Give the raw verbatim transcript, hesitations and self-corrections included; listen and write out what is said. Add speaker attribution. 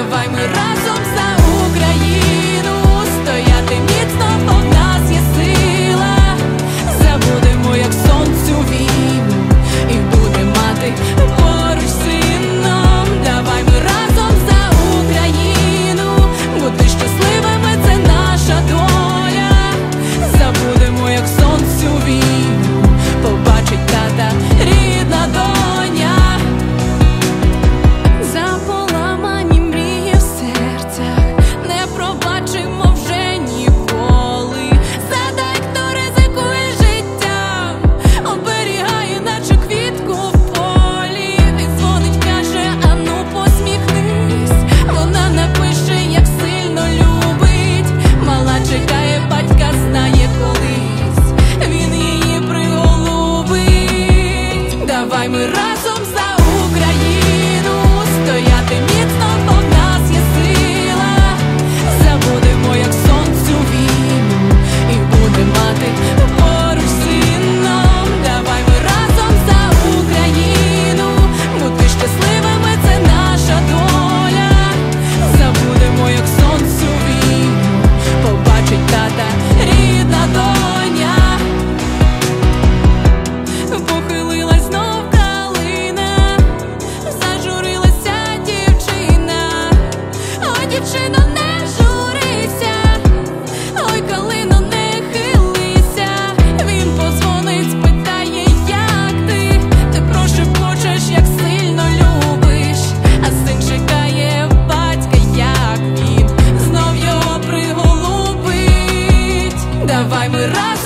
Speaker 1: Давай ми разом за Україну стояти міцно, бо в нас є сила. Забудемо, як сонцю війну, і будемо мати поруч сином. Давай ми разом за Україну, бути щасливими — це наша доля. Забудемо, як сонцю війну, побачить тата рідна доня. За поламані мрії в серцях не пробачимо вже ніколи. Задай, хто ризикує життям, оберігає, наче квітку в полі. Він дзвонить, каже: ану посміхнись. Вона напише, як сильно любить. Мала чекає, батька знає колись, він її приголубить. Давай ми разом за Україну стояти міцно, бо в нас є сила. Забудемо, як сонцю війну, і будемо мати поруч сином. Давай ми разом за Україну, бути щасливими — це наша доля. Забудемо, як сонцю війну, побачить тата рідна доня. Похилилась знов калина, зажурилася дівчина. Ой, дівчино, не журися, ой, калино, не хилися. Він подзвонить, спитає: як ти? Ти прошепочеш, як сильно любиш. А син чекає батька, як він знов його приголубить. Давай ми разом